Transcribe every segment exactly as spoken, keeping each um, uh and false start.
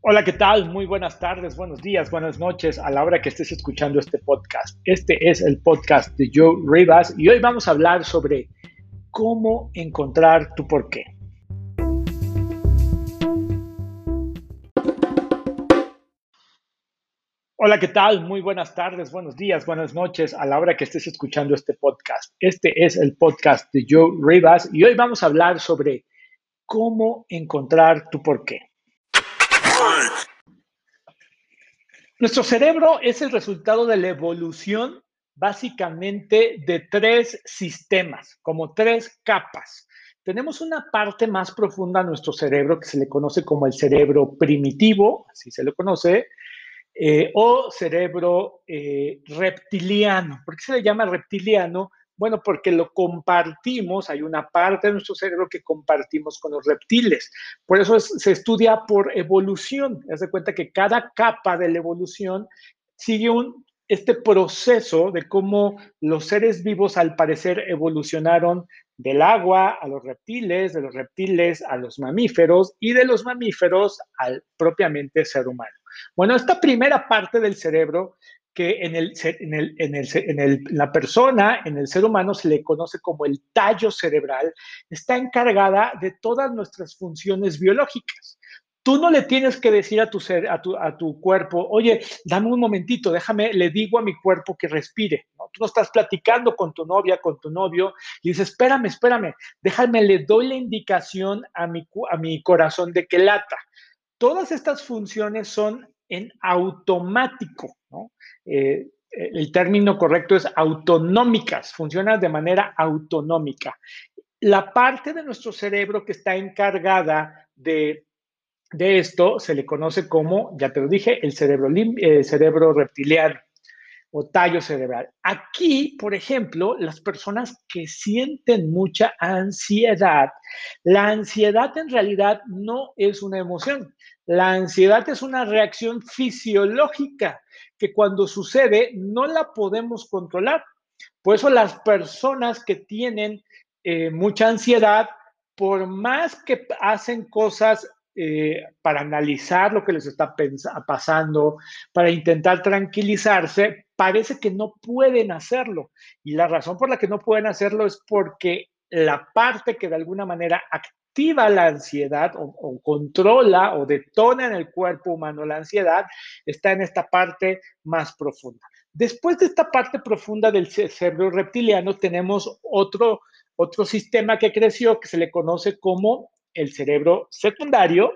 Hola, ¿qué tal? Muy buenas tardes, buenos días, buenas noches a la hora que estés escuchando este podcast. Este es el podcast de Joe Rivas y hoy vamos a hablar sobre cómo encontrar tu porqué. Hola, ¿qué tal? Muy buenas tardes, buenos días, buenas noches a la hora que estés escuchando este podcast. Este es el podcast de Joe Rivas y hoy vamos a hablar sobre cómo encontrar tu porqué. Nuestro cerebro es el resultado de la evolución básicamente de tres sistemas, como tres capas. Tenemos una parte más profunda de nuestro cerebro que se le conoce como el cerebro primitivo, así se le conoce, eh, o cerebro eh, reptiliano. ¿Por qué se le llama reptiliano? Bueno, porque lo compartimos, hay una parte de nuestro cerebro que compartimos con los reptiles. Por eso es, se estudia por evolución. Haz de cuenta que cada capa de la evolución sigue un, este proceso de cómo los seres vivos al parecer evolucionaron del agua a los reptiles, de los reptiles a los mamíferos y de los mamíferos al propiamente ser humano. Bueno, esta primera parte del cerebro que en, el, en, el, en, el, en el, la persona, en el ser humano, se le conoce como el tallo cerebral, está encargada de todas nuestras funciones biológicas. Tú no le tienes que decir a tu, ser, a, tu, a tu cuerpo, oye, dame un momentito, déjame, le digo a mi cuerpo que respire. ¿No? Tú no estás platicando con tu novia, con tu novio, y dices, espérame, espérame, déjame, le doy la indicación a mi, a mi corazón de que lata. Todas estas funciones son en automático, ¿no? Eh, el término correcto es autonómicas, funcionan de manera autonómica. La parte de nuestro cerebro que está encargada de, de esto se le conoce como, ya te lo dije, el cerebro, el cerebro reptiliano o tallo cerebral. Aquí, por ejemplo, las personas que sienten mucha ansiedad, la ansiedad en realidad no es una emoción. La ansiedad es una reacción fisiológica que cuando sucede no la podemos controlar. Por eso las personas que tienen eh, mucha ansiedad, por más que hacen cosas eh, para analizar lo que les está pasando, para intentar tranquilizarse, parece que no pueden hacerlo. Y la razón por la que no pueden hacerlo es porque la parte que de alguna manera activa la ansiedad o, o controla o detona en el cuerpo humano la ansiedad está en esta parte más profunda. Después de esta parte profunda del cerebro reptiliano tenemos otro, otro sistema que creció que se le conoce como el cerebro secundario,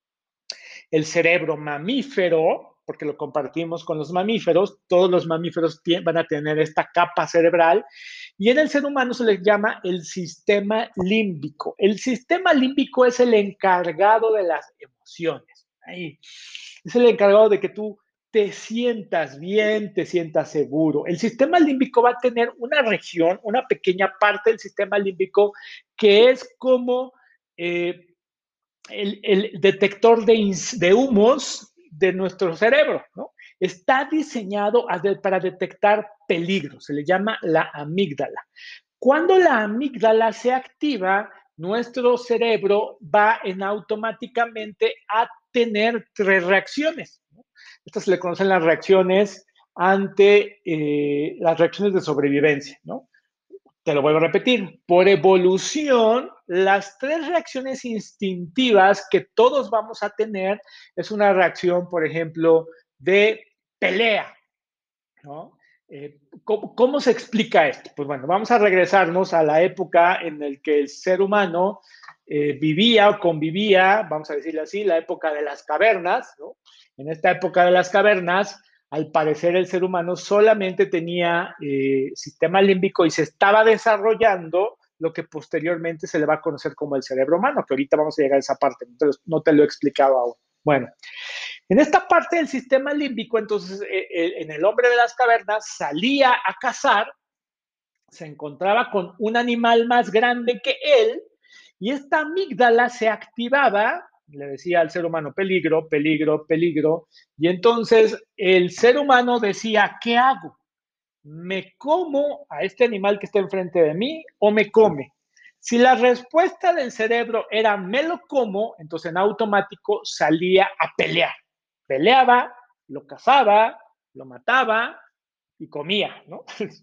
el cerebro mamífero, porque lo compartimos con los mamíferos, todos los mamíferos van a tener esta capa cerebral, y en el ser humano se les llama el sistema límbico. El sistema límbico es el encargado de las emociones. Ahí. Es el encargado de que tú te sientas bien, te sientas seguro. El sistema límbico va a tener una región, una pequeña parte del sistema límbico que es como eh, el, el, detector de, de humos de nuestro cerebro, ¿no? Está diseñado para detectar peligro, se le llama la amígdala. Cuando la amígdala se activa, nuestro cerebro va en automáticamente a tener tres reacciones, ¿no? Estas se le conocen las reacciones ante eh, las reacciones de sobrevivencia, ¿no? Te lo vuelvo a repetir, por evolución, las tres reacciones instintivas que todos vamos a tener es una reacción, por ejemplo, de pelea, ¿no? Eh, ¿cómo, ¿Cómo se explica esto? Pues bueno, vamos a regresarnos a la época en la que el ser humano eh, vivía o convivía, vamos a decirlo así, la época de las cavernas, ¿no? En esta época de las cavernas, al parecer el ser humano solamente tenía eh, sistema límbico y se estaba desarrollando lo que posteriormente se le va a conocer como el cerebro humano, que ahorita vamos a llegar a esa parte, no te lo, no te lo he explicado aún. Bueno, en esta parte del sistema límbico, entonces, eh, eh, en el hombre de las cavernas salía a cazar, se encontraba con un animal más grande que él, y esta amígdala se activaba, le decía al ser humano peligro, peligro, peligro, y entonces el ser humano decía, ¿qué hago? ¿Me como a este animal que está enfrente de mí o me come? Si la respuesta del cerebro era me lo como, entonces en automático salía a pelear. peleaba, lo cazaba, lo mataba y comía, ¿no?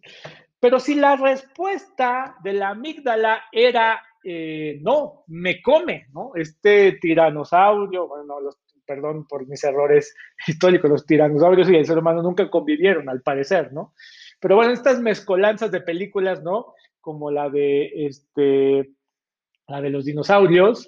Pero si la respuesta de la amígdala era eh, no, me come, ¿no? Este tiranosaurio, bueno, los, perdón por mis errores históricos, los tiranosaurios y el ser humano nunca convivieron, al parecer, ¿no? Pero bueno, estas mezcolanzas de películas, ¿no? Como la de este, la de los dinosaurios,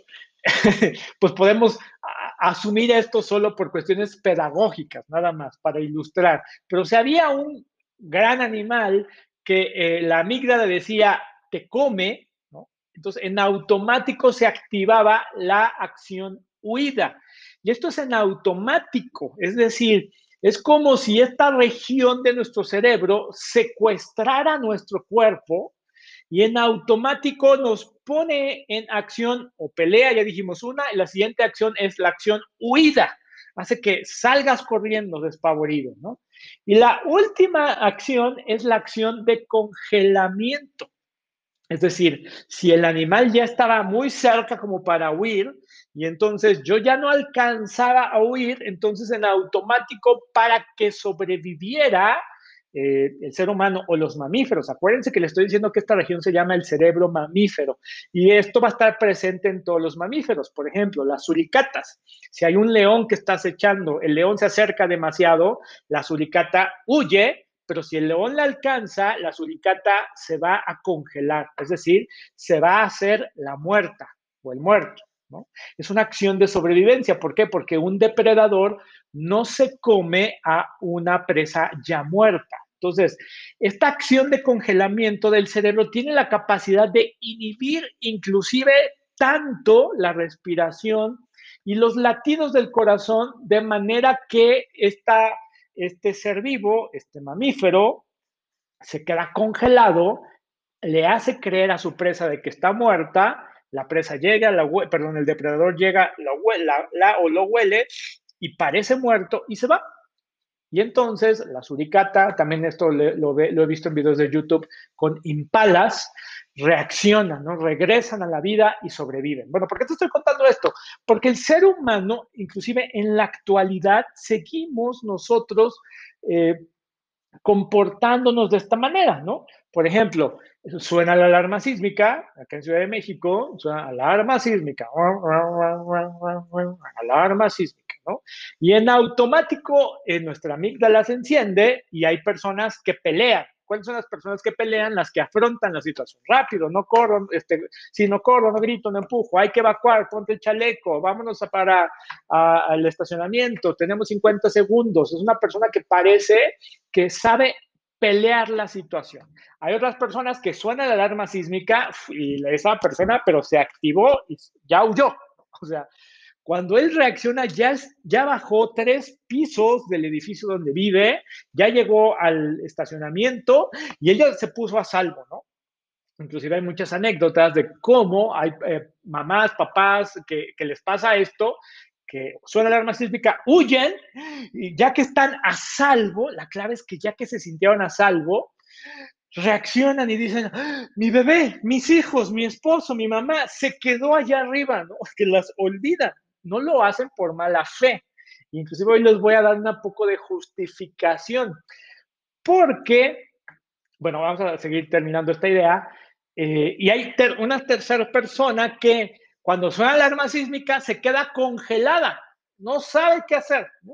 pues podemos asumir esto solo por cuestiones pedagógicas, nada más, para ilustrar. Pero si había un gran animal que eh, la amígdala decía, te come, ¿no? Entonces en automático se activaba la acción huida. Y esto es en automático, es decir, es como si esta región de nuestro cerebro secuestrara nuestro cuerpo y en automático nos pone en acción o pelea, ya dijimos una, y la siguiente acción es la acción huida, hace que salgas corriendo despavorido, ¿no? Y la última acción es la acción de congelamiento. Es decir, si el animal ya estaba muy cerca como para huir y entonces yo ya no alcanzaba a huir, entonces en automático para que sobreviviera eh, el ser humano o los mamíferos. Acuérdense que le estoy diciendo que esta región se llama el cerebro mamífero y esto va a estar presente en todos los mamíferos. Por ejemplo, las suricatas. Si hay un león que está acechando, el león se acerca demasiado, la suricata huye, pero si el león la alcanza, la suricata se va a congelar, es decir, se va a hacer la muerta o el muerto, ¿no? Es una acción de sobrevivencia. ¿Por qué? Porque un depredador no se come a una presa ya muerta. Entonces, esta acción de congelamiento del cerebro tiene la capacidad de inhibir inclusive tanto la respiración y los latidos del corazón de manera que esta este ser vivo, este mamífero, se queda congelado, le hace creer a su presa de que está muerta, la presa llega, la, perdón, el depredador llega, la, la, la, o lo huele y parece muerto y se va. Y entonces la suricata, también esto le, lo, ve, lo he visto en videos de YouTube con impalas, reaccionan, ¿no? Regresan a la vida y sobreviven. Bueno, ¿por qué te estoy contando esto? Porque el ser humano, inclusive en la actualidad, seguimos nosotros eh, comportándonos de esta manera, ¿no? Por ejemplo, suena la alarma sísmica, acá en Ciudad de México, suena alarma sísmica, alarma sísmica, ¿no? Y en automático, en nuestra amígdala se enciende y hay personas que pelean. ¿Cuáles son las personas que pelean? Las que afrontan la situación. Rápido, no corro, este, si no corro, no grito, no empujo, hay que evacuar, ponte el chaleco, vámonos a para a, al estacionamiento, tenemos cincuenta segundos. Es una persona que parece que sabe pelear la situación. Hay otras personas que suena la alarma sísmica y esa persona, pero se activó y ya huyó. O sea, cuando él reacciona, ya, ya bajó tres pisos del edificio donde vive, ya llegó al estacionamiento y ella se puso a salvo, ¿no? Inclusive hay muchas anécdotas de cómo hay eh, mamás, papás que, que les pasa esto, que suena la alarma sísmica, huyen, y ya que están a salvo, la clave es que ya que se sintieron a salvo, reaccionan y dicen, ¡ah! Mi bebé, mis hijos, mi esposo, mi mamá, se quedó allá arriba, ¿no? Que las olvidan, no lo hacen por mala fe. Inclusive hoy les voy a dar un poco de justificación, porque, bueno, vamos a seguir terminando esta idea, eh, y hay ter una tercera persona que cuando suena la alarma sísmica se queda congelada, no sabe qué hacer, ¿no?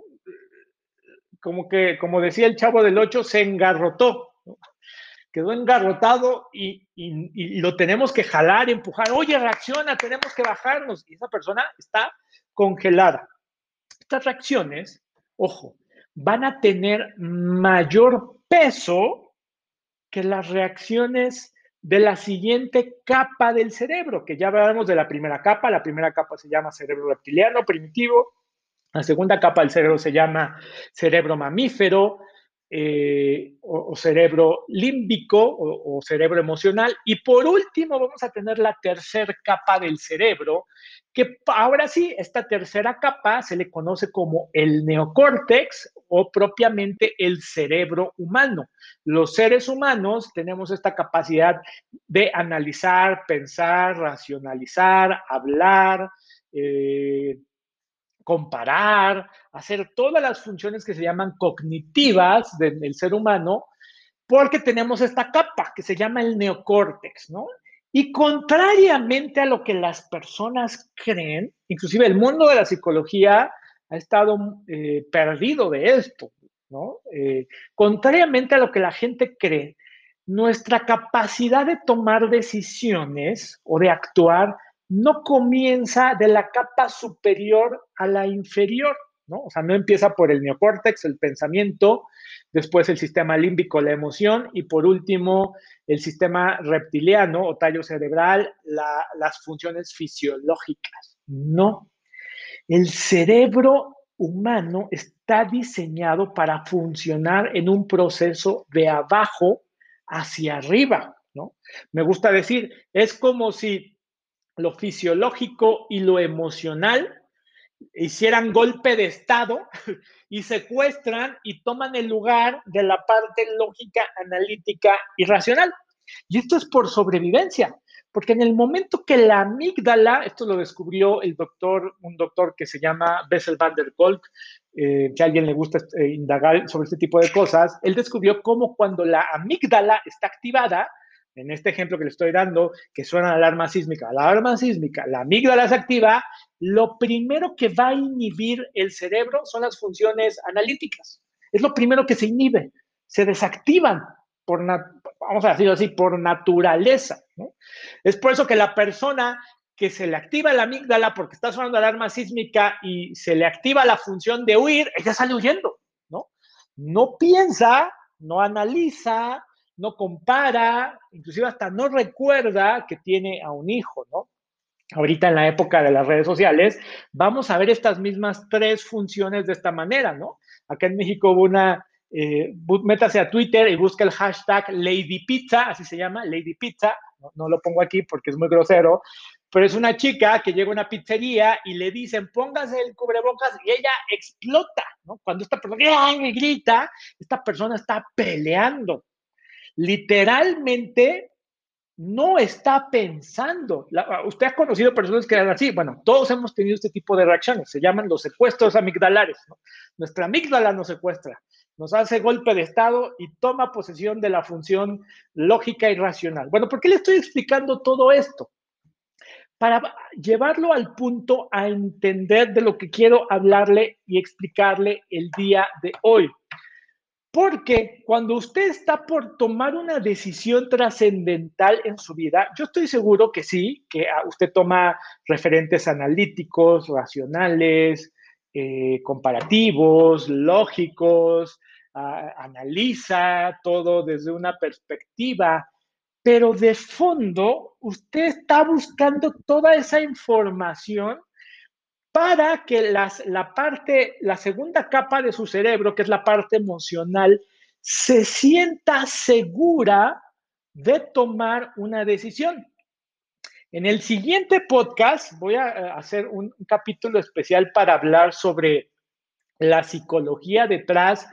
Como que, como decía el Chavo del Ocho, se engarrotó, ¿no? Quedó engarrotado y, y, y, lo tenemos que jalar, empujar, oye, reacciona, tenemos que bajarnos, y esa persona está congelada. Estas reacciones, ojo, van a tener mayor peso que las reacciones de la siguiente capa del cerebro, que ya hablamos de la primera capa. La primera capa se llama cerebro reptiliano primitivo, la segunda capa del cerebro se llama cerebro mamífero, eh, o, o, cerebro límbico o, o cerebro emocional. Y por último vamos a tener la tercera capa del cerebro, que ahora sí, esta tercera capa se le conoce como el neocórtex o propiamente el cerebro humano. Los seres humanos tenemos esta capacidad de analizar, pensar, racionalizar, hablar, eh, comparar, hacer todas las funciones que se llaman cognitivas del, del ser humano, porque tenemos esta capa que se llama el neocórtex, ¿no? Y contrariamente a lo que las personas creen, inclusive el mundo de la psicología ha estado eh, perdido de esto, ¿no? Eh, contrariamente a lo que la gente cree, nuestra capacidad de tomar decisiones o de actuar no comienza de la capa superior a la inferior, ¿no? O sea, no empieza por el neocórtex, el pensamiento, después el sistema límbico, la emoción, y por último el sistema reptiliano o tallo cerebral, la, las funciones fisiológicas. No, el cerebro humano está diseñado para funcionar en un proceso de abajo hacia arriba, ¿no? Me gusta decir, es como si lo fisiológico y lo emocional hicieran golpe de estado y secuestran y toman el lugar de la parte lógica, analítica y racional. Y esto es por sobrevivencia, porque en el momento que la amígdala, esto lo descubrió el doctor, un doctor que se llama Bessel van der Kolk, eh, que a alguien le gusta eh, indagar sobre este tipo de cosas, él descubrió cómo cuando la amígdala está activada, en este ejemplo que le estoy dando, que suena la alarma sísmica, la alarma sísmica, la amígdala se activa, lo primero que va a inhibir el cerebro son las funciones analíticas. Es lo primero que se inhibe, se desactivan por, vamos a decirlo así, por naturaleza, ¿no? Es por eso que la persona que se le activa la amígdala porque está sonando alarma sísmica y se le activa la función de huir, ella sale huyendo, ¿no? No piensa, no analiza, no compara, inclusive hasta no recuerda que tiene a un hijo, ¿no? Ahorita en la época de las redes sociales, vamos a ver estas mismas tres funciones de esta manera, ¿no? Acá en México hubo una, eh, métase a Twitter y busca el hashtag Lady Pizza, así se llama, Lady Pizza, no, no lo pongo aquí porque es muy grosero, pero es una chica que llega a una pizzería y le dicen, póngase el cubrebocas y ella explota, ¿no? Cuando esta persona grita, esta persona está peleando. Literalmente no está pensando. La, usted ha conocido personas que eran así. Bueno, todos hemos tenido este tipo de reacciones. Se llaman los secuestros amigdalares, ¿no? Nuestra amígdala nos secuestra, nos hace golpe de estado y toma posesión de la función lógica y racional. Bueno, ¿por qué le estoy explicando todo esto? Para llevarlo al punto a entender de lo que quiero hablarle y explicarle el día de hoy. Porque cuando usted está por tomar una decisión trascendental en su vida, yo estoy seguro que sí, que usted toma referentes analíticos, racionales, eh, comparativos, lógicos, uh, analiza todo desde una perspectiva, pero de fondo usted está buscando toda esa información para que las, la parte, la segunda capa de su cerebro, que es la parte emocional, se sienta segura de tomar una decisión. En el siguiente podcast voy a hacer un, un capítulo especial para hablar sobre la psicología detrás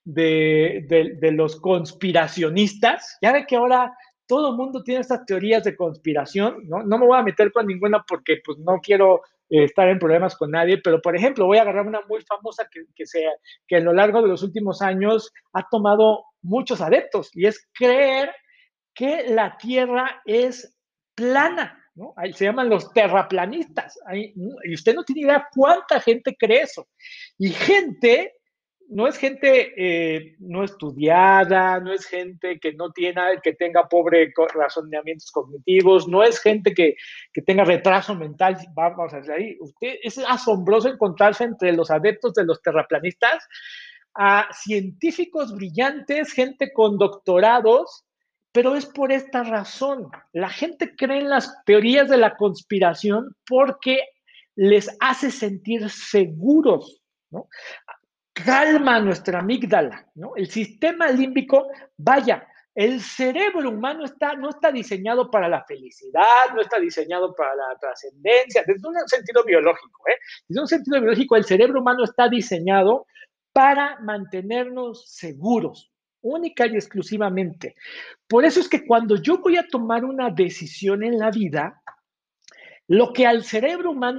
de, de, de los conspiracionistas. Ya ve que ahora todo el mundo tiene estas teorías de conspiración, ¿no? No me voy a meter con ninguna porque pues no quiero eh, estar en problemas con nadie, pero por ejemplo voy a agarrar una muy famosa que, que, sea, que a lo largo de los últimos años ha tomado muchos adeptos y es creer que la Tierra es plana, ¿no? Ahí se llaman los terraplanistas. Ahí, y usted no tiene idea cuánta gente cree eso. Y gente, no es gente eh, no estudiada, no es gente que no tiene, que tenga pobre razonamientos cognitivos, no es gente que, que tenga retraso mental. Vamos a decir ahí, usted, es asombroso encontrarse entre los adeptos de los terraplanistas a científicos brillantes, gente con doctorados, pero es por esta razón. La gente cree en las teorías de la conspiración porque les hace sentir seguros, ¿no? Calma nuestra amígdala, ¿no? El sistema límbico, vaya, el cerebro humano está, no está diseñado para la felicidad, no está diseñado para la trascendencia, desde un sentido biológico, ¿eh? Desde un sentido biológico, el cerebro humano está diseñado para mantenernos seguros, única y exclusivamente. Por eso es que cuando yo voy a tomar una decisión en la vida, lo que al cerebro humano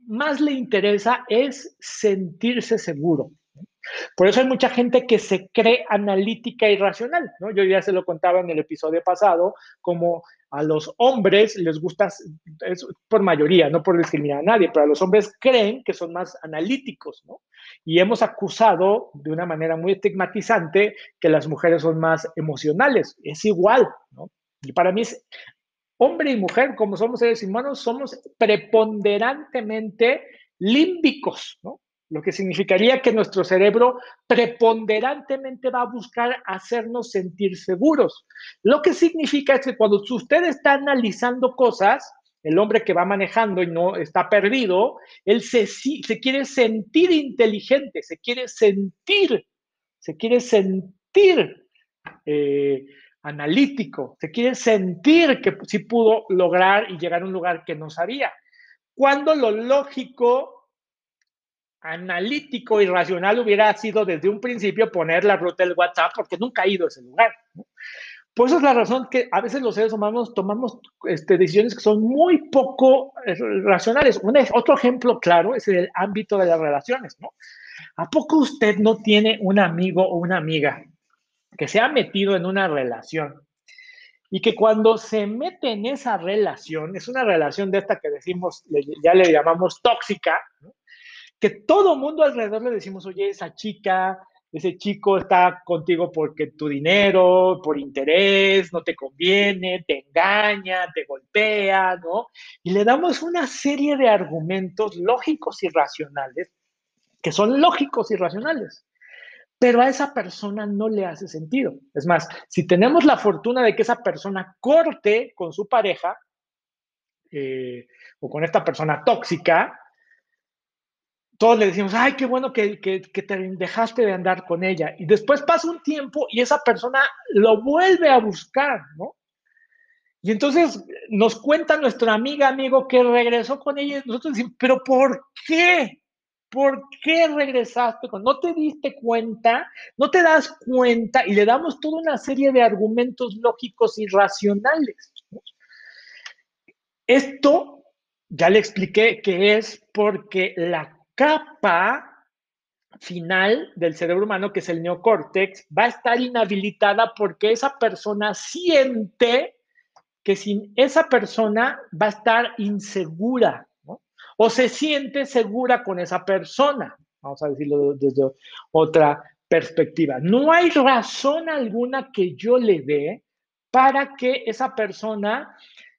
más le interesa es sentirse seguro. Por eso hay mucha gente que se cree analítica y racional, ¿no? Yo ya se lo contaba en el episodio pasado, como a los hombres les gusta, es por mayoría, no por discriminar a nadie, pero a los hombres creen que son más analíticos, ¿no? Y hemos acusado de una manera muy estigmatizante que las mujeres son más emocionales. Es igual, ¿no? Y para mí es hombre y mujer, como somos seres humanos, somos preponderantemente límbicos, ¿no? Lo que significaría que nuestro cerebro preponderantemente va a buscar hacernos sentir seguros. Lo que significa es que cuando usted está analizando cosas, el hombre que va manejando y no está perdido, él se, se quiere sentir inteligente, se quiere sentir, se quiere sentir eh, analítico, se quiere sentir que sí pudo lograr y llegar a un lugar que no sabía. Cuando lo lógico, analítico y racional hubiera sido desde un principio poner la ruta del WhatsApp, porque nunca ha ido a ese lugar, ¿no? Por eso es la razón que a veces los seres humanos tomamos este, decisiones que son muy poco eh, racionales. Un, otro ejemplo claro es el ámbito de las relaciones, ¿no? ¿A poco usted no tiene un amigo o una amiga que se ha metido en una relación y que cuando se mete en esa relación, es una relación de esta que decimos, ya le llamamos tóxica, ¿no? Que todo mundo alrededor le decimos, oye, esa chica, ese chico está contigo porque tu dinero, por interés, no te conviene, te engaña, te golpea, ¿no? Y le damos una serie de argumentos lógicos y racionales, que son lógicos y racionales, pero a esa persona no le hace sentido. Es más, si tenemos la fortuna de que esa persona corte con su pareja eh, o con esta persona tóxica, todos le decimos, ay, qué bueno que, que, que te dejaste de andar con ella. Y después pasa un tiempo y esa persona lo vuelve a buscar, ¿no? Y entonces nos cuenta nuestra amiga, amigo, que regresó con ella y nosotros decimos, pero ¿por qué? ¿Por qué regresaste? ¿No te diste cuenta? ¿No te das cuenta? Y le damos toda una serie de argumentos lógicos y racionales. Esto ya le expliqué que es porque la capa final del cerebro humano, que es el neocórtex, va a estar inhabilitada porque esa persona siente que sin esa persona va a estar insegura, ¿no? O se siente segura con esa persona, vamos a decirlo desde otra perspectiva. No hay razón alguna que yo le dé para que esa persona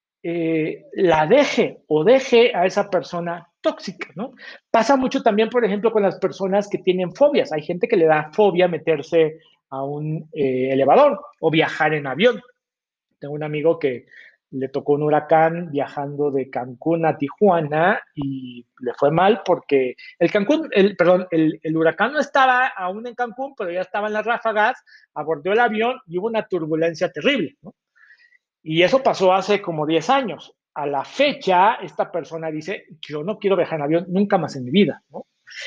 eh, la deje o deje a esa persona tóxica, ¿no? Pasa mucho también, por ejemplo, con las personas que tienen fobias. Hay gente que le da fobia meterse a un eh, elevador o viajar en avión. Tengo un amigo que le tocó un huracán viajando de Cancún a Tijuana y le fue mal porque el Cancún, el, perdón, el, el huracán no estaba aún en Cancún, pero ya estaban las ráfagas, abordó el avión y hubo una turbulencia terrible, ¿no? Y eso pasó hace como diez años. A la fecha, esta persona dice, yo no quiero viajar en avión nunca más en mi vida, ¿no?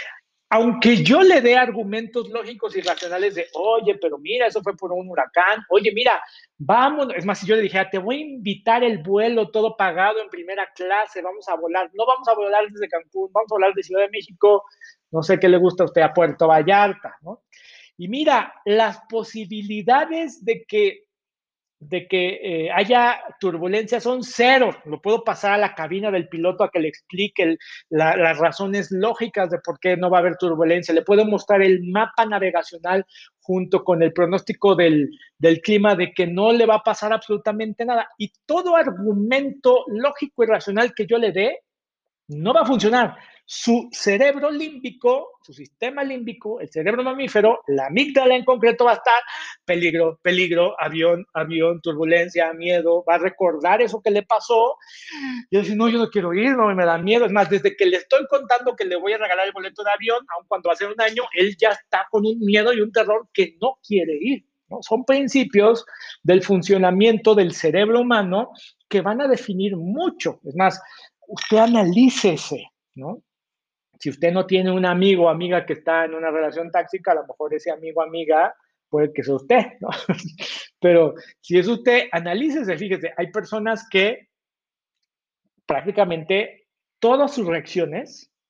Aunque yo le dé argumentos lógicos y racionales de, oye, pero mira, eso fue por un huracán, oye, mira, vamos, es más, si yo le dijera, te voy a invitar el vuelo todo pagado en primera clase, vamos a volar, no vamos a volar desde Cancún, vamos a volar de Ciudad de México, no sé qué le gusta a usted, a Puerto Vallarta, ¿no? Y mira, las posibilidades de que de que eh, haya turbulencia son cero. Lo puedo pasar a la cabina del piloto a que le explique el, la, las razones lógicas de por qué no va a haber turbulencia. Le puedo mostrar el mapa navegacional junto con el pronóstico del, del clima de que no le va a pasar absolutamente nada. Y todo argumento lógico y racional que yo le dé no va a funcionar. Su cerebro límbico, su sistema límbico, el cerebro mamífero, la amígdala en concreto va a estar peligro, peligro, avión, avión, turbulencia, miedo, va a recordar eso que le pasó y decir, no, yo no quiero ir, no me da miedo. Es más, desde que le estoy contando que le voy a regalar el boleto de avión, aun cuando va a ser un año, él ya está con un miedo y un terror que no quiere ir, ¿no? Son principios del funcionamiento del cerebro humano que van a definir mucho. Es más, usted analícese, ¿no? Si usted no tiene un amigo o amiga que está en una relación tóxica, a lo mejor ese amigo o amiga puede que sea usted, ¿no? Pero si es usted, analícese, fíjese, hay personas que prácticamente todas sus reacciones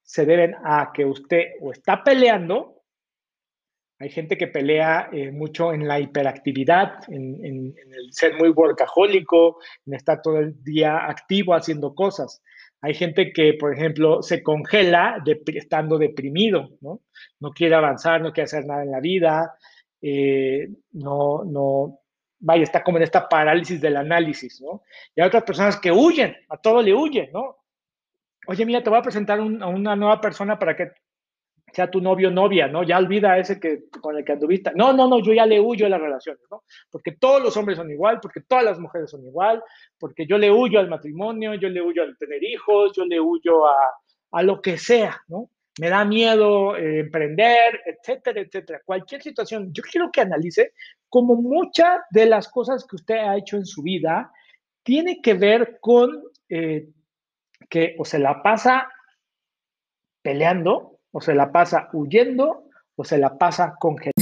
se deben a que usted o está peleando. Hay gente que pelea eh, mucho en la hiperactividad, en, en, en, el ser muy workahólico, en estar todo el día activo haciendo cosas. Hay gente que, por ejemplo, se congela de, estando deprimido, ¿no? No quiere avanzar, no quiere hacer nada en la vida, eh, no, no, vaya, está como en esta parálisis del análisis, ¿no? Y hay otras personas que huyen, a todo le huyen, ¿no? Oye, mira, te voy a presentar un, a una nueva persona para que sea tu novio o novia, ¿no? Ya olvida ese que con el que anduviste. No, no, no, yo ya le huyo a las relaciones, ¿no? Porque todos los hombres son igual, porque todas las mujeres son igual, porque yo le huyo al matrimonio, yo le huyo al tener hijos, yo le huyo a, a lo que sea, ¿no? Me da miedo eh, emprender, etcétera, etcétera. Cualquier situación, yo quiero que analice como muchas de las cosas que usted ha hecho en su vida tiene que ver con eh, que o se la pasa peleando, o se la pasa huyendo, o se la pasa congelando.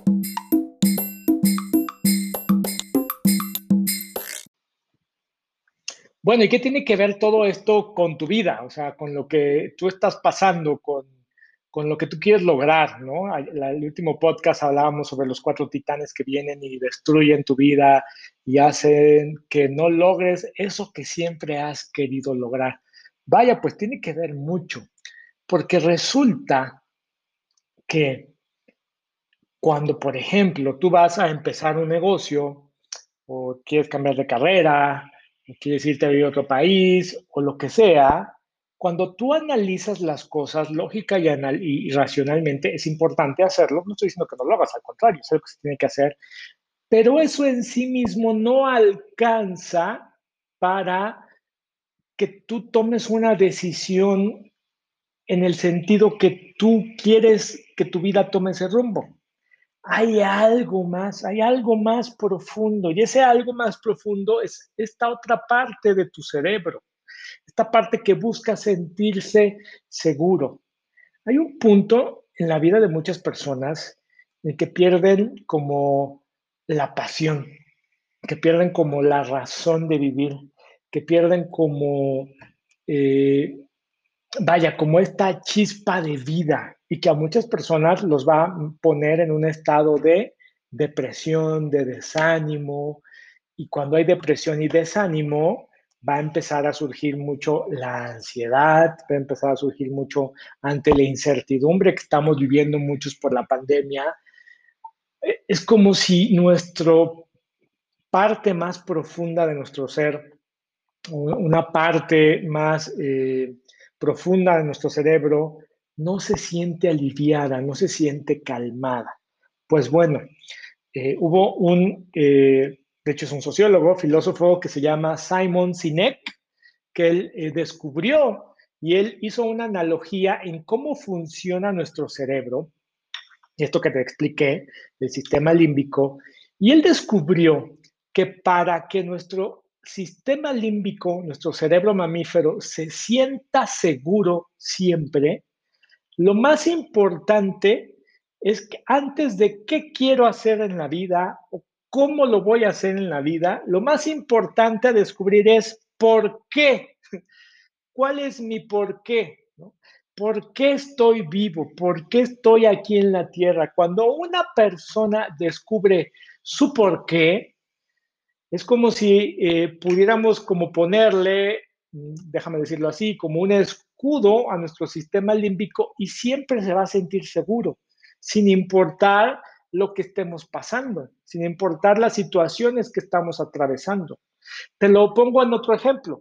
Bueno, ¿y qué tiene que ver todo esto con tu vida? O sea, con lo que tú estás pasando, con, con lo que tú quieres lograr, ¿no? En el último podcast hablábamos sobre los cuatro titanes que vienen y destruyen tu vida y hacen que no logres eso que siempre has querido lograr. Vaya, pues tiene que ver mucho, porque resulta que cuando, por ejemplo, tú vas a empezar un negocio o quieres cambiar de carrera, o quieres irte a vivir a otro país o lo que sea, cuando tú analizas las cosas lógica y, anal y, y racionalmente, es importante hacerlo. No estoy diciendo que no lo hagas, al contrario, es algo que se tiene que hacer, pero eso en sí mismo no alcanza para que tú tomes una decisión en el sentido que tú quieres que tu vida tome ese rumbo. Hay algo más, hay algo más profundo, y ese algo más profundo es esta otra parte de tu cerebro, esta parte que busca sentirse seguro. Hay un punto en la vida de muchas personas en que pierden como la pasión, que pierden como la razón de vivir, que pierden como eh, vaya, como esta chispa de vida y que a muchas personas los va a poner en un estado de depresión, de desánimo. Y cuando hay depresión y desánimo, va a empezar a surgir mucho la ansiedad, va a empezar a surgir mucho ante la incertidumbre que estamos viviendo muchos por la pandemia. Es como si nuestra parte más profunda de nuestro ser, una parte más eh, profunda de nuestro cerebro, no se siente aliviada, no se siente calmada. Pues bueno, eh, hubo un, eh, de hecho es un sociólogo, filósofo que se llama Simon Sinek, que él eh, descubrió y él hizo una analogía en cómo funciona nuestro cerebro, y esto que te expliqué, el sistema límbico, y él descubrió que para que nuestro sistema límbico, nuestro cerebro mamífero, se sienta seguro siempre, lo más importante es que antes de qué quiero hacer en la vida o cómo lo voy a hacer en la vida, lo más importante a descubrir es por qué. ¿Cuál es mi por qué? ¿No? ¿Por qué estoy vivo? ¿Por qué estoy aquí en la tierra? Cuando una persona descubre su por qué, es como si eh, pudiéramos como ponerle, déjame decirlo así, como un escudo a nuestro sistema límbico y siempre se va a sentir seguro, sin importar lo que estemos pasando, sin importar las situaciones que estamos atravesando. Te lo pongo en otro ejemplo.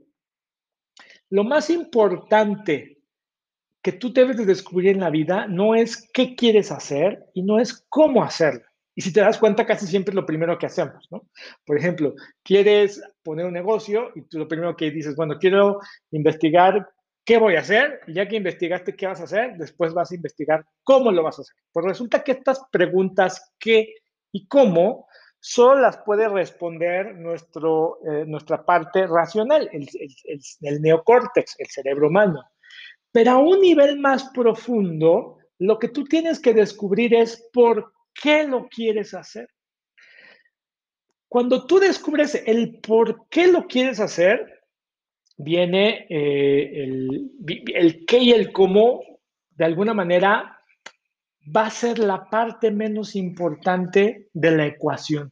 Lo más importante que tú debes de descubrir en la vida no es qué quieres hacer y no es cómo hacerlo. Y si te das cuenta, casi siempre es lo primero que hacemos, ¿no? Por ejemplo, quieres poner un negocio y tú lo primero que dices, bueno, quiero investigar qué voy a hacer, y ya que investigaste qué vas a hacer, después vas a investigar cómo lo vas a hacer. Pues resulta que estas preguntas, qué y cómo, solo las puede responder nuestro, eh, nuestra parte racional, el, el, el, el neocórtex, el cerebro humano. Pero a un nivel más profundo, lo que tú tienes que descubrir es por qué lo quieres hacer. Cuando tú descubres el por qué lo quieres hacer, viene eh, el, el qué y el cómo de alguna manera, va a ser la parte menos importante de la ecuación.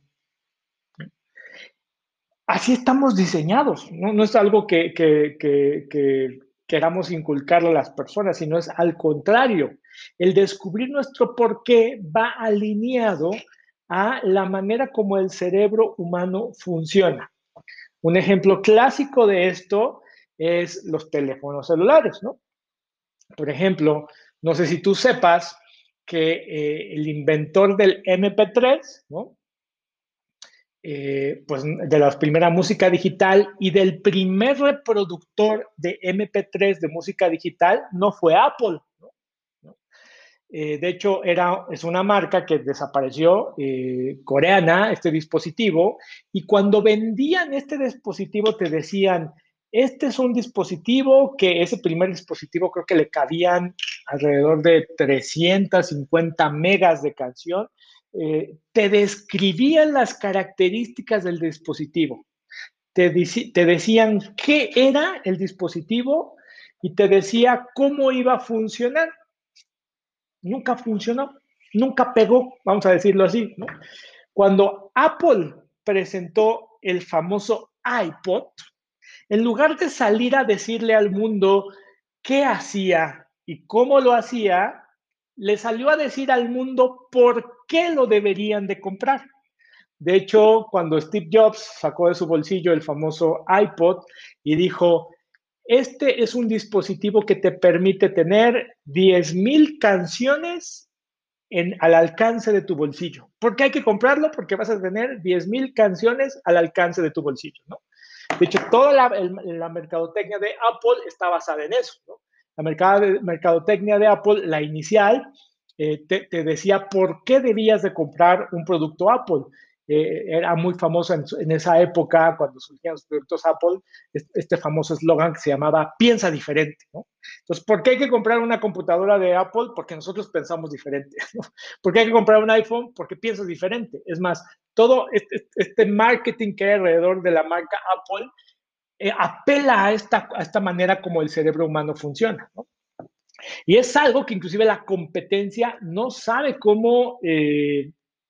Así estamos diseñados, no, no es algo que, que, que, que queramos inculcarle a las personas, sino es al contrario. El descubrir nuestro porqué va alineado a la manera como el cerebro humano funciona. Un ejemplo clásico de esto es los teléfonos celulares, ¿no? Por ejemplo, no sé si tú sepas que eh, el inventor del M P tres, ¿no? Eh, pues de la primera música digital y del primer reproductor de M P tres de música digital no fue Apple, ¿no? ¿No? Eh, de hecho, era, es una marca que desapareció, eh, coreana, este dispositivo, y cuando vendían este dispositivo te decían, este es un dispositivo que ese primer dispositivo creo que le cabían alrededor de trescientos cincuenta megas de canción, eh, te describían las características del dispositivo, te, te decían qué era el dispositivo y te decía cómo iba a funcionar. Nunca funcionó, nunca pegó, vamos a decirlo así, ¿no? Cuando Apple presentó el famoso iPod, en lugar de salir a decirle al mundo qué hacía y cómo lo hacía, le salió a decir al mundo por qué lo deberían de comprar. De hecho, cuando Steve Jobs sacó de su bolsillo el famoso iPod y dijo, este es un dispositivo que te permite tener diez mil canciones en, al alcance de tu bolsillo. ¿Por qué hay que comprarlo? Porque vas a tener diez mil canciones al alcance de tu bolsillo, ¿no? De hecho, toda la, el, la mercadotecnia de Apple está basada en eso, ¿no? La mercado, mercadotecnia de Apple, la inicial, eh, te, te, decía por qué debías de comprar un producto Apple. Eh, era muy famoso en, en, esa época, cuando surgían los productos Apple, este, este famoso eslogan que se llamaba piensa diferente, ¿no? Entonces, ¿por qué hay que comprar una computadora de Apple? Porque nosotros pensamos diferente, ¿no? ¿Por qué hay que comprar un iPhone? Porque piensas diferente. Es más, todo este, este marketing que hay alrededor de la marca Apple eh, apela a esta, a esta manera como el cerebro humano funciona, ¿no? Y es algo que inclusive la competencia no sabe cómo eh,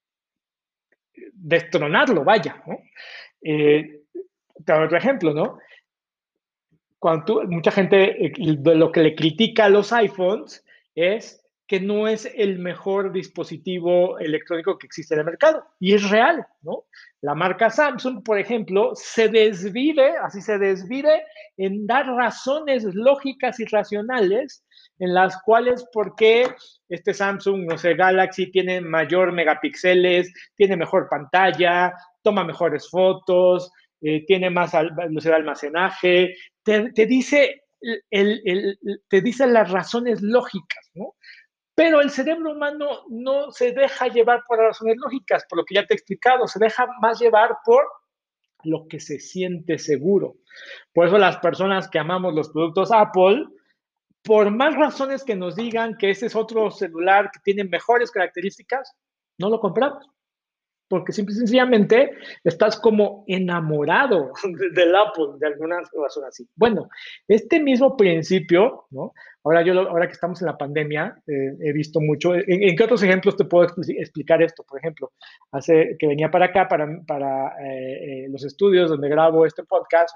destronarlo, vaya, ¿no? Eh, te doy otro ejemplo, ¿no? Cuando tú, mucha gente eh, lo que le critica a los iPhones es que no es el mejor dispositivo electrónico que existe en el mercado. Y es real, ¿no? La marca Samsung, por ejemplo, se desvive, así se desvive en dar razones lógicas y racionales en las cuales por qué este Samsung, no sé, Galaxy tiene mayor megapíxeles, tiene mejor pantalla, toma mejores fotos, eh, tiene más velocidad de almacenaje, te, te dice el, el, te dice las razones lógicas, ¿no? Pero el cerebro humano no se deja llevar por razones lógicas, por lo que ya te he explicado, se deja más llevar por lo que se siente seguro. Por eso las personas que amamos los productos Apple, por más razones que nos digan que ese es otro celular que tiene mejores características, no lo compramos. Porque simple y sencillamente estás como enamorado del Apple, de alguna razón así. Bueno, este mismo principio, ¿no? Ahora, yo, ahora que estamos en la pandemia, eh, he visto mucho. ¿En, ¿En qué otros ejemplos te puedo explicar esto? Por ejemplo, hace que venía para acá, para, para eh, eh, los estudios donde grabo este podcast,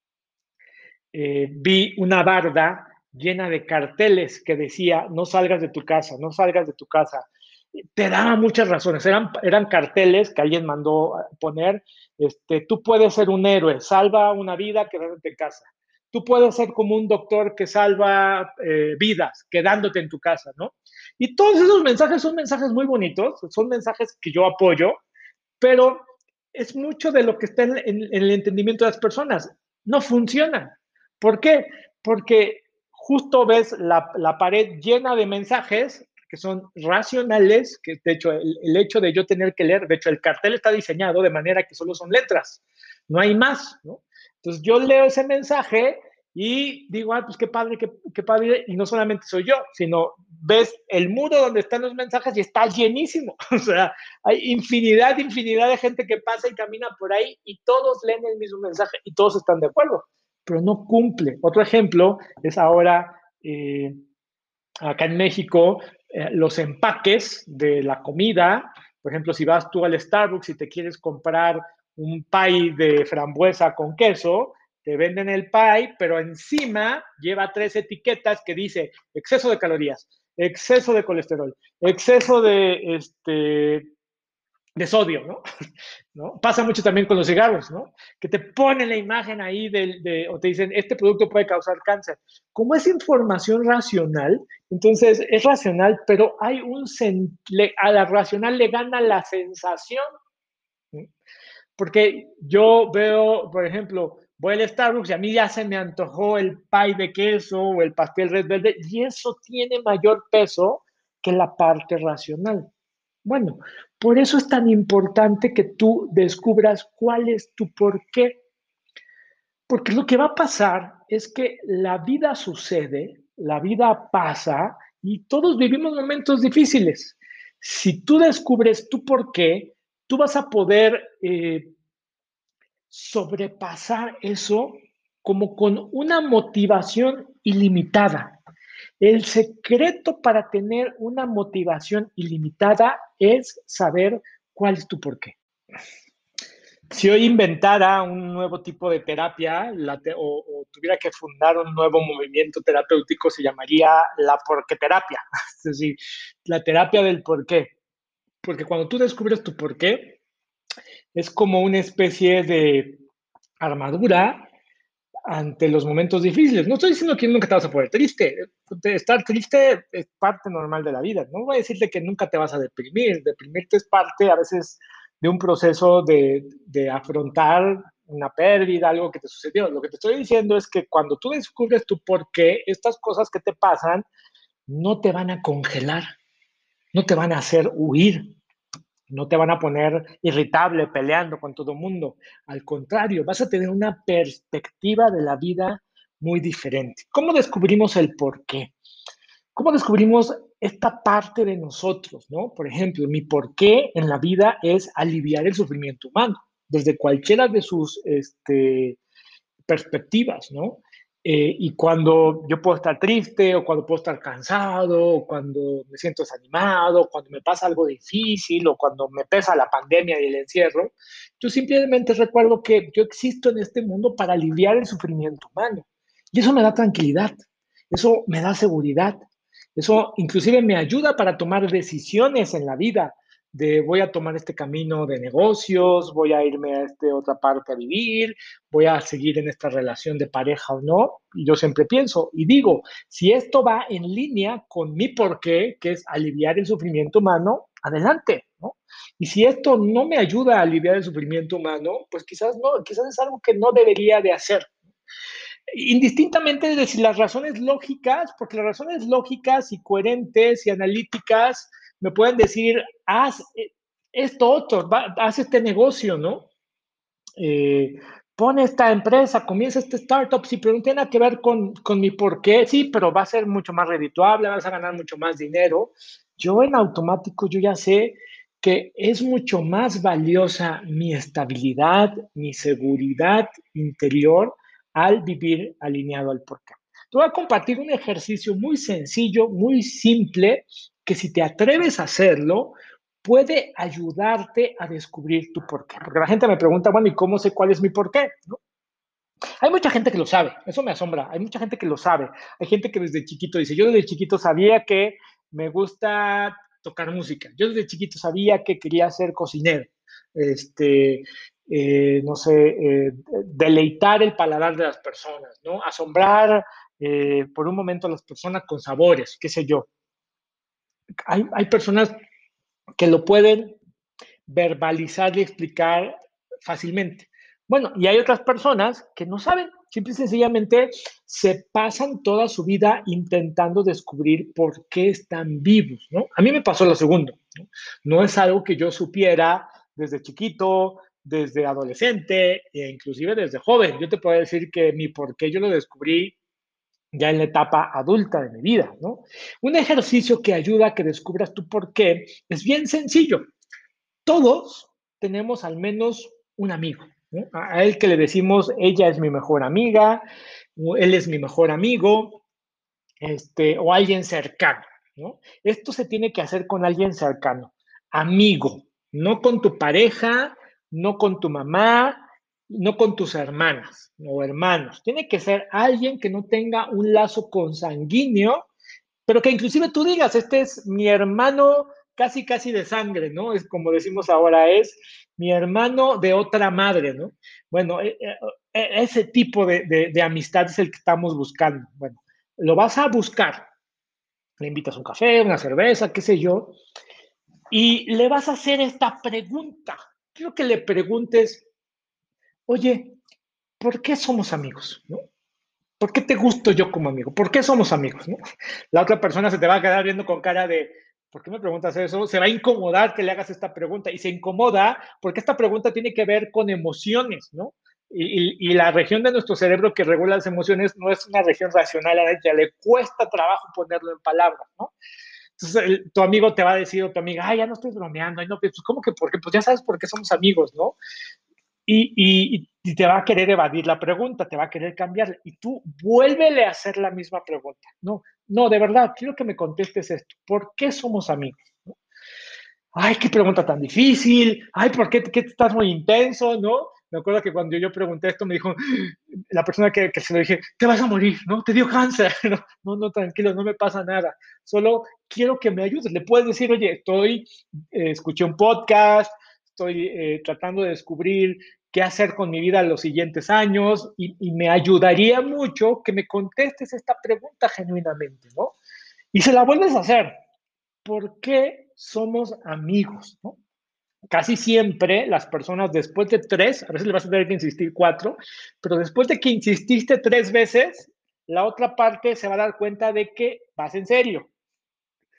eh, vi una barda llena de carteles que decía, no salgas de tu casa, no salgas de tu casa. Te daba muchas razones, eran, eran carteles que alguien mandó a poner, este, tú puedes ser un héroe, salva una vida quedándote en casa. Tú puedes ser como un doctor que salva eh, vidas quedándote en tu casa, ¿no? Y todos esos mensajes son mensajes muy bonitos, son mensajes que yo apoyo, pero es mucho de lo que está en, en, en el entendimiento de las personas. No funcionan. ¿Por qué? Porque justo ves la, la pared llena de mensajes que son racionales, que de hecho el, el, hecho de yo tener que leer, de hecho el cartel está diseñado de manera que solo son letras, no hay más, ¿no? Entonces yo leo ese mensaje y digo, ah, pues qué padre, qué, qué padre, y no solamente soy yo, sino ves el muro donde están los mensajes y está llenísimo, o sea, hay infinidad, infinidad de gente que pasa y camina por ahí y todos leen el mismo mensaje y todos están de acuerdo, pero no cumple. Otro ejemplo es ahora eh, Acá en México, eh, los empaques de la comida, por ejemplo, si vas tú al Starbucks y te quieres comprar un pie de frambuesa con queso, te venden el pie, pero encima lleva tres etiquetas que dice exceso de calorías, exceso de colesterol, exceso de, este, de sodio, ¿no? ¿No? Pasa mucho también con los cigarros, ¿no? Que te ponen la imagen ahí de, de, o te dicen, este producto puede causar cáncer. Como es información racional, entonces es racional, pero hay un, le, a la racional le gana la sensación, ¿sí? Porque yo veo, por ejemplo, voy al Starbucks y a mí ya se me antojó el pie de queso o el pastel red verde, y eso tiene mayor peso que la parte racional. Bueno, por eso es tan importante que tú descubras cuál es tu por qué. Porque lo que va a pasar es que la vida sucede, la vida pasa y todos vivimos momentos difíciles. Si tú descubres tu por qué, tú vas a poder eh, sobrepasar eso como con una motivación ilimitada. El secreto para tener una motivación ilimitada es saber cuál es tu por qué. Si hoy inventara un nuevo tipo de terapia la te, o, o, tuviera que fundar un nuevo movimiento terapéutico, se llamaría la porqué terapia, es decir, la terapia del porqué. Porque cuando tú descubres tu porqué, es como una especie de armadura ante los momentos difíciles. No estoy diciendo que nunca te vas a poner triste. Estar triste es parte normal de la vida. No voy a decirte que nunca te vas a deprimir. Deprimirte es parte a veces de un proceso de, de afrontar una pérdida, algo que te sucedió. Lo que te estoy diciendo es que cuando tú descubres tu por qué, estas cosas que te pasan no te van a congelar, no te van a hacer huir, no te van a poner irritable peleando con todo el mundo. Al contrario, vas a tener una perspectiva de la vida muy diferente. ¿Cómo descubrimos el por qué? ¿Cómo descubrimos esta parte de nosotros, no? Por ejemplo, mi por qué en la vida es aliviar el sufrimiento humano, desde cualquiera de sus este, perspectivas, ¿no? Eh, y cuando yo puedo estar triste, o cuando puedo estar cansado, o cuando me siento desanimado, cuando me pasa algo difícil, o cuando me pesa la pandemia y el encierro, yo simplemente recuerdo que yo existo en este mundo para aliviar el sufrimiento humano. Y eso me da tranquilidad, eso me da seguridad, eso inclusive me ayuda para tomar decisiones en la vida, de voy a tomar este camino de negocios, voy a irme a esta otra parte a vivir, voy a seguir en esta relación de pareja o no. Y yo siempre pienso y digo, si esto va en línea con mi porqué, que es aliviar el sufrimiento humano, adelante, ¿no? Y si esto no me ayuda a aliviar el sufrimiento humano, pues quizás no, quizás es algo que no debería de hacer. Indistintamente de si las razones lógicas, porque las razones lógicas y coherentes y analíticas me pueden decir, haz esto otro, va, haz este negocio, ¿no? Eh, pone esta empresa, comienza este startup, sí, pero no tiene nada que ver con, con mi por qué, sí, pero va a ser mucho más redituable, vas a ganar mucho más dinero. Yo en automático, yo ya sé que es mucho más valiosa mi estabilidad, mi seguridad interior al vivir alineado al porqué. Te voy a compartir un ejercicio muy sencillo, muy simple, que si te atreves a hacerlo, puede ayudarte a descubrir tu porqué. Porque la gente me pregunta, bueno, ¿y cómo sé cuál es mi porqué? ¿No? Hay mucha gente que lo sabe, eso me asombra, hay mucha gente que lo sabe. Hay gente que desde chiquito dice, yo desde chiquito sabía que me gusta tocar música, yo desde chiquito sabía que quería ser cocinero, este, eh, no sé, eh, deleitar el paladar de las personas, ¿no? Asombrar eh, por un momento a las personas con sabores, qué sé yo. Hay, hay personas que lo pueden verbalizar y explicar fácilmente. Bueno, y hay otras personas que no saben, simple y sencillamente se pasan toda su vida intentando descubrir por qué están vivos, ¿no? A mí me pasó lo segundo, ¿no? No es algo que yo supiera desde chiquito, desde adolescente, e inclusive desde joven. Yo te puedo decir que mi por qué yo lo descubrí ya en la etapa adulta de mi vida, ¿no? Un ejercicio que ayuda a que descubras tu por qué es bien sencillo. Todos tenemos al menos un amigo, ¿no? A él que le decimos, ella es mi mejor amiga, o él es mi mejor amigo, este, o alguien cercano, ¿no? Esto se tiene que hacer con alguien cercano, amigo, no con tu pareja, no con tu mamá, no con tus hermanas o hermanos. Tiene que ser alguien que no tenga un lazo consanguíneo, pero que inclusive tú digas, este es mi hermano casi, casi de sangre, ¿no? Es como decimos ahora, es mi hermano de otra madre, ¿no? Bueno, eh, eh, ese tipo de, de, de amistad es el que estamos buscando. Bueno, lo vas a buscar, le invitas un café, una cerveza, qué sé yo, y le vas a hacer esta pregunta. Quiero que le preguntes, oye, ¿por qué somos amigos? ¿No? ¿Por qué te gusto yo como amigo? ¿Por qué somos amigos? ¿No? La otra persona se te va a quedar viendo con cara de, ¿por qué me preguntas eso? Se va a incomodar que le hagas esta pregunta y se incomoda porque esta pregunta tiene que ver con emociones, ¿no? Y, y, y la región de nuestro cerebro que regula las emociones no es una región racional, a ella le cuesta trabajo ponerlo en palabras, ¿no? Entonces, el, tu amigo te va a decir, o tu amiga, ay, ya no estoy bromeando, ay, no, pues, ¿cómo que por qué? Pues ya sabes por qué somos amigos, ¿no? Y, y, y, te va a querer evadir la pregunta, te va a querer cambiar, y tú vuélvele a hacer la misma pregunta. No, no, de verdad, quiero que me contestes esto. ¿Por qué somos amigos? ¿No? Ay, qué pregunta tan difícil. Ay, ¿por qué, qué estás muy intenso? ¿No? Me acuerdo que cuando yo pregunté esto, me dijo la persona que, que se lo dije, te vas a morir, ¿no? Te dio cáncer. No, no, no, tranquilo, no me pasa nada. Solo quiero que me ayudes. Le puedes decir, oye, estoy, eh, escuché un podcast, estoy eh, tratando de descubrir qué hacer con mi vida en los siguientes años y, y me ayudaría mucho que me contestes esta pregunta genuinamente, ¿no? Y se la vuelves a hacer. ¿Por qué somos amigos? ¿No? Casi siempre las personas después de tres, a veces le vas a tener que insistir cuatro, pero después de que insististe tres veces, la otra parte se va a dar cuenta de que vas en serio,